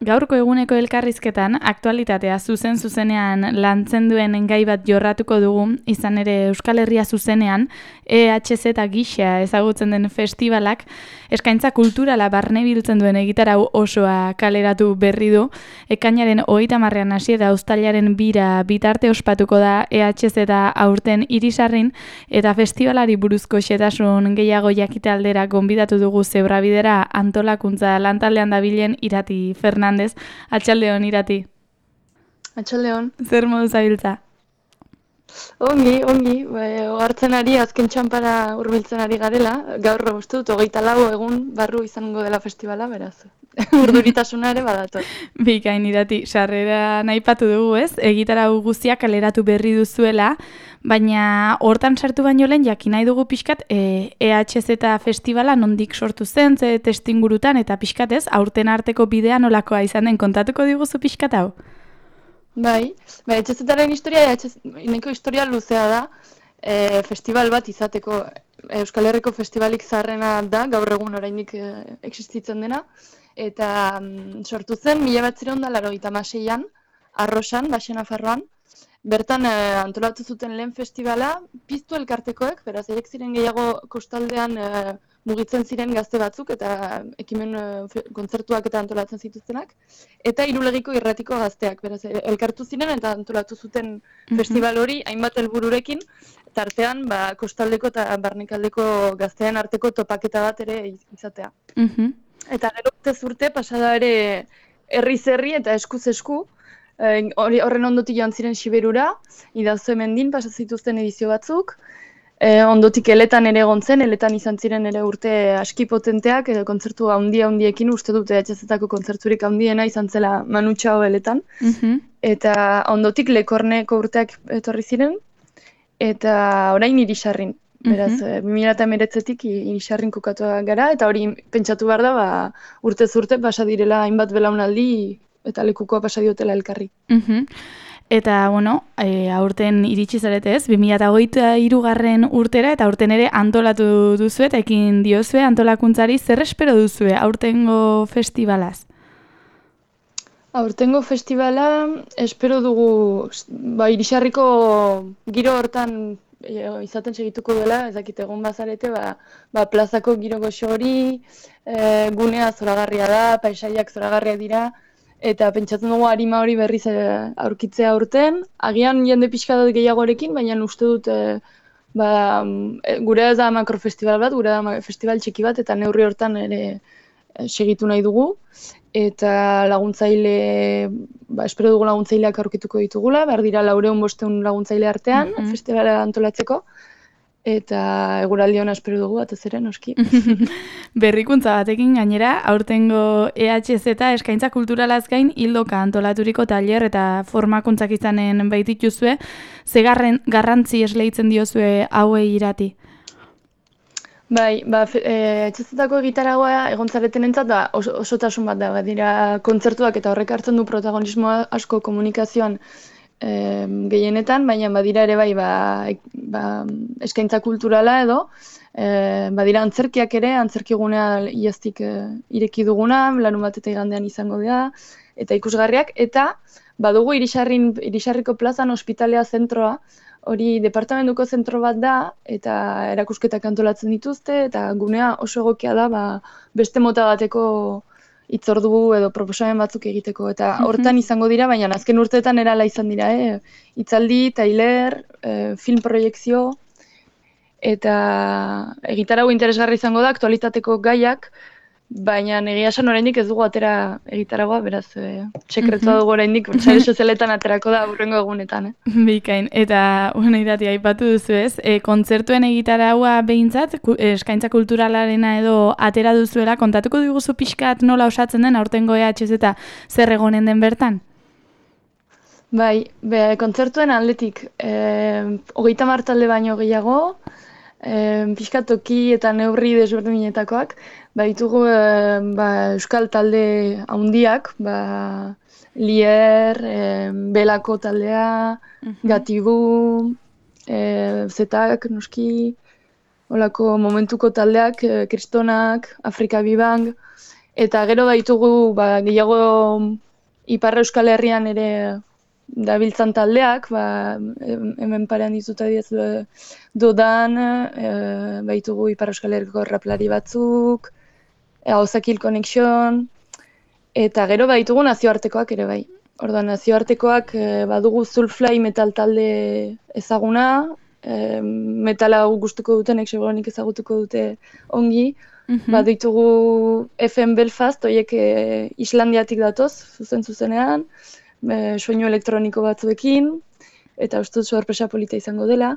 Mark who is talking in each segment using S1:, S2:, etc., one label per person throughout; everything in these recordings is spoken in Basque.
S1: Gaurko eguneko elkarrizketan, aktualitatea zuzenean lantzen duen gai bat jorratuko dugu, izan ere Euskal Herria zuzenean, EHZ gisa ezagutzen den festivalak, eskaintza kulturala barne biltzen duen egitarau osoa kaleratu berri du, ekainaren 30ean hasi eta uztailaren 2 bitarte ospatuko da EHZ aurten Irisarrin, eta festivalari buruzko xehetasun gehiago jakite aldera gonbidatu dugu Zebrabidera antolakuntza lantaldean dabilen Irati Fernandez. Atxaldeon, Irati.
S2: Atxaldeon.
S1: Zer modu zabiltza?
S2: Ongi. Ohartzen ari azken txanpara hurbiltzen ari garela. Gaur uste dut 24 egun barru izango dela festivala, beraz. Urduritasuna ere badator.
S1: Bikain, Irati, sarrera aipatu dugu, ez? Egitarau guztiak kaleratu berri duzuela, baina hortan sartu baino lehen jakin nahi dugu pixkat EHZ festivala nondik sortu zen, ze testingurutan eta pixkat ez, aurten arteko bidea nolakoa izan den kontatuko diguzu pixkat hau?
S2: Bai, EHZ-aren historia luzea da, festival bat izateko Euskal Herriko festivalik zaharrena da, gaur egun oraindik existitzen dena, eta sortu zen 1986an, Arrosan, Baxe Nafarroan. Bertan antolatu zuten lehen festivala, piztu elkartekoek, beraz, haiek ziren gehiago kostaldean mugitzen ziren gazte batzuk, eta ekimen kontzertuak eta antolatzen zituztenak, eta Irulegiko irratiko gazteak, beraz, elkartu ziren eta antolatu zuten festival hori hainbat helbururekin, eta artean kostaldeko eta barnekaldeko gazteen arteko topaketa bat ere izatea. Eta gero urtez urte pasada ere herriz herri eta eskuz esku, horren ondotik joan ziren Siberura, Idauze mendin pasa zituzten edizio batzuk, ondotik Eletan ere egon zen, Eletan izan ziren ere urte aski potenteak, kontzertu handiekin uste dute EHZ-ako kontzerturik handiena izan zela Manu Txao Eletan, eta ondotik Lekorneko urteak etorri ziren, eta orain Irisarrin. Beraz, 2019tik Irisarrin kokatuak gara, eta hori pentsatu behar da, urtez urte pasa direla hainbat belaunaldi eta lekukoa pasa diotela elkarri.
S1: Eta, aurten iritsi zarete ez, 2023 urtera, eta aurten ere antolatu duzue, eta ekin diozue antolakuntzari, zer espero duzue aurtengo festivalaz?
S2: Aurtengo festivala espero dugu, Irisarriko giro hortan izaten segituko dela, ez dakit egon bazarete, plazako giro goxo hori, gunea zoragarria da, paisaiak zoragarriak dira, eta pentsatzen dugu arima hori berriz aurkitzea aurten. Agian jende pixka dut gehiagorekin, baina uste dut gure ez da makrofestival bat, gure da festival txiki bat, eta neurri hortan ere segitu nahi dugu. Eta laguntzaile, espero dugu laguntzaileak aurkituko ditugula, behar dira 400-500 laguntzaile artean, festivala antolatzeko. Eta eguraldi ona espero dugu, batez ere, noski.
S1: Berrikuntza batekin gainera, aurtengo EHZ eskaintza kulturalaz gain hildoka antolaturiko tailer eta formakuntzak izanen baitituzue, ze garrantzi esleitzen diozue hauei Irati?
S2: Bai, EHZ-ako egitaragoa egontzaretenentzat osotasun bat da, dira kontzertuak eta horrek hartzen du protagonismoa asko komunikazioan gehienetan, baina badira ere eskaintza kulturala edo, badira antzerkiak ere, antzerkigunea iaztik ireki duguna, larunbat eta igandean izango dira, eta ikusgarriak, eta badugu Irisarriko plazan ospitalea zentroa, hori departamentuko zentro bat da, eta erakusketak antolatzen dituzte, eta gunea oso egokia da, beste mota bateko hitzordu edo proposamen batzuk egiteko, eta hortan izango dira, baina azken urteetan erala izan dira, hitzaldi, tailer, film proiekzio, eta egitarau interesgarri izango da, aktualitateko gaiak, baina egia esan oraindik ez dugu atera egitaragoa, beraz, sekretua dugu oraindik, sare sozialetan aterako da hurrengo egunetan.
S1: Bikain, eta Irati aipatu duzu ez, kontzertuen egitaragoa behintzat, eskaintza kulturalarena edo atera duzuela, kontatuko diguzu pixkat nola osatzen den aurtengo EHZ eta zer egonen den bertan?
S2: Bai, kontzertuen aldetik, 30 talde baino gehiago, pixka toki eta neurri desberdinetakoak, baitugu euskal talde handiak, Lier, Belako taldea, Gatibu, Zetak, noski, olako momentuko taldeak, Kristonak, Afrika Bibang, Eta gero baitugu gehiago Ipar Euskal Herrian ere dabiltzan taldeak, hemen parean dizuta diazu Dodan, baitugu Ipar Euskal Herriko raplari batzuk, Hausakil Connection, eta gero baitugu nazioartekoak ere bai. Orduan, nazioartekoak badugu Soulfly metal talde ezaguna, metala gustuko dutenek segurenik ezagutuko dute ongi. Baditugu FM Belfast, horiek Islandiatik datoz, zuzenean, soinu elektroniko batzuekin, eta uste dut sorpresa polita izango dela.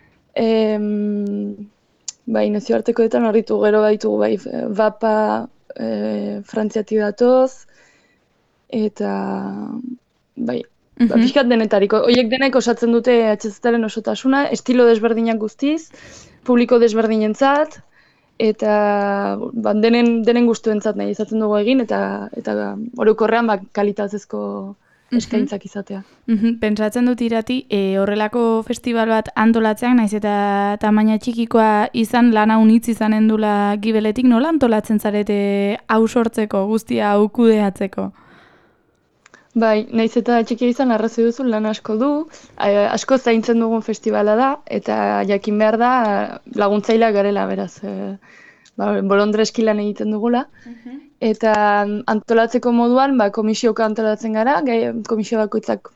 S2: Bai, nazioartekoetan horritu gero baitugu, bai, Vapa Frantziatik datoz, eta bai, pixkat denetariko. Horiek denek osatzen dute HZTaren osotasuna, estilo desberdinak guztiz, publiko desberdinentzat, eta denen gustuentzat nahi izaten dugu egin, eta orokorrean kalitatezko eskaintzak izatea.
S1: Pentsatzen dut Irati, horrelako festival bat antolatzeak, naiz eta tamaina txikikoa izan, lana unitz izanen dula gibeletik, nola antolatzen zarete hau sortzeko, guztia hau kudeatzeko?
S2: Bai, naiz eta txikia izan arrazoi duzu lan asko du, asko zaintzen dugun festivala da, eta jakin behar da laguntzaileak garela, beraz, bolondreski lan egiten dugula. Eta antolatzeko moduan, komisioka antolatzen gara, komisio bakoitzak,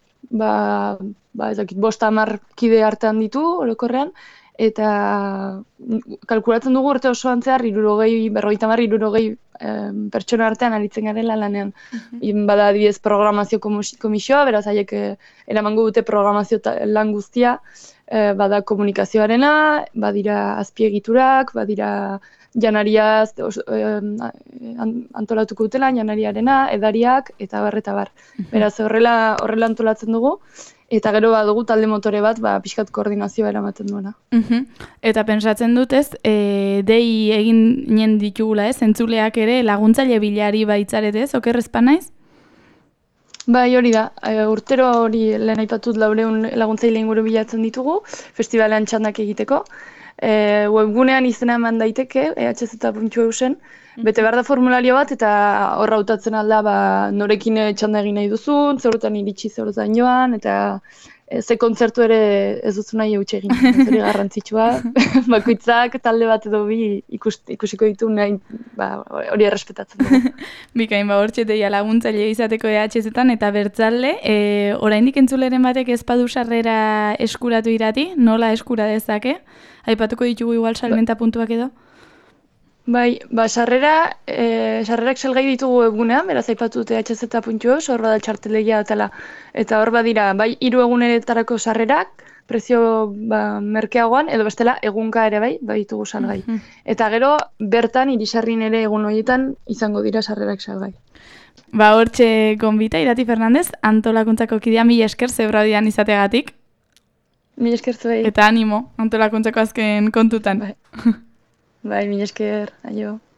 S2: 5-10 kide artean ditu, orokorrean, eta kalkulatzen dugu urte osoan zehar, 50-60 pertsona artean aritzen garela lanean. Bada adibidez programazio komisioa, beraz haiek eramango dute programazio lan guztia, bada komunikazioarena, badira azpiegiturak, badira janariaz antolatuko dutela, janariarena, edariak, eta bar. Beraz horrela antolatzen dugu, eta gero badugu talde motore bat, pixkat koordinazioa eramaten duena.
S1: Eta pentsatzen dut ez, dei egin nien ditugula ez, entzuleak ere laguntzaile bilari baitzaretez, okerrezpa naiz?
S2: Bai, hori da. Urtero hori lehen aipatut 400 laguntzaile inguru bilatzen ditugu, festivalean txandak egiteko. Webgunean izena eman daiteke, ehz.eusen, bete behar da formulario bat, eta horra hautatzen alda norekin txanda egin nahi duzun, zeurotan iritsi zeurotan joan, eta ze kontzertu ere ez duzu nahi eutxe egin, ez hori garrantzitsua, bakoitzak talde bat edo bi ikusiko ditu nahi, hori errespetatzen dugu.
S1: Bikain, hortxe deia laguntzaile izateko EHZ-etan, eta bertzalde, oraindik entzuleren batek ez badu sarrera eskuratu Irati, nola eskura dezake? Aipatuko ditugu igual salmenta puntuak edo?
S2: Bai, sarrerak salgai ditugu webgunean, beraz aipatu dute ehz.eus, hor bada txartelegia eta hor badira, bai 3 egunetarako sarrerak, prezio merkeagoan, edo bestela egunka ere bai ditugu salgai. Eta gero, bertan, irisarrin ere egun horietan izango dira sarrerak salgai.
S1: Hortxe gonbita, Irati Fernandez, antolakuntzako kidea, mila esker zebraudian izateagatik.
S2: Mila esker zuei.
S1: Eta animo, antolakuntzako azken kontutan.
S2: Bai, mila esker, aio.